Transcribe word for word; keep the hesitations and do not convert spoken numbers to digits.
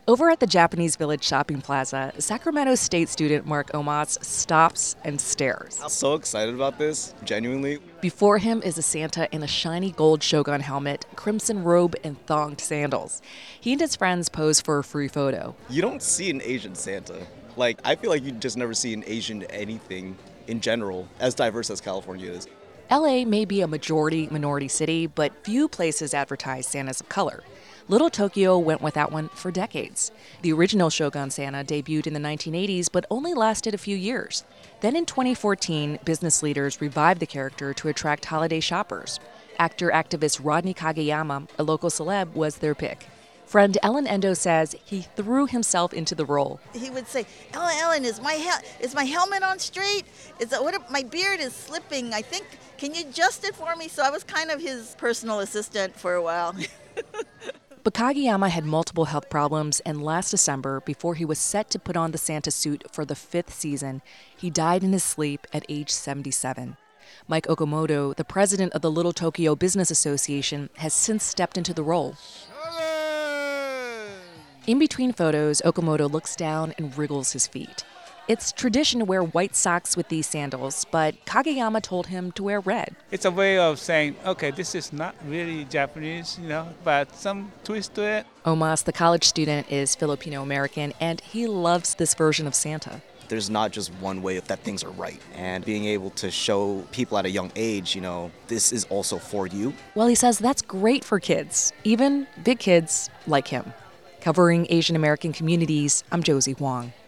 Over at the Japanese Village Shopping Plaza, Sacramento State student Mark Omas stops and stares. I'm so excited about this, genuinely. Before him is a Santa in a shiny gold Shogun helmet, crimson robe, and thonged sandals. He and his friends pose for a free photo. You don't see an Asian Santa. Like, I feel like you just never see an Asian anything in general, as diverse as California is. L A may be a majority-minority city, but few places advertise Santas of color. Little Tokyo went without one for decades. The original Shogun Santa debuted in the nineteen eighties, but only lasted a few years. Then in twenty fourteen, business leaders revived the character to attract holiday shoppers. Actor-activist Rodney Kageyama, a local celeb, was their pick. Friend Ellen Endo says he threw himself into the role. He would say, Ellen, Ellen, is my hel- is my helmet on straight? Is that what? If my beard is slipping? I think, can you adjust it for me? So I was kind of his personal assistant for a while. But Kageyama had multiple health problems, and last December, before he was set to put on the Santa suit for the fifth season, he died in his sleep at age seventy-seven. Mike Okamoto, the president of the Little Tokyo Business Association, has since stepped into the role. In between photos, Okamoto looks down and wriggles his feet. It's tradition to wear white socks with these sandals, but Kageyama told him to wear red. It's a way of saying, okay, this is not really Japanese, you know, but some twist to it. Omas, the college student, is Filipino-American, and he loves this version of Santa. There's not just one way that things are right. And being able to show people at a young age, you know, this is also for you. Well, he says that's great for kids, even big kids like him. Covering Asian American communities, I'm Josie Huang.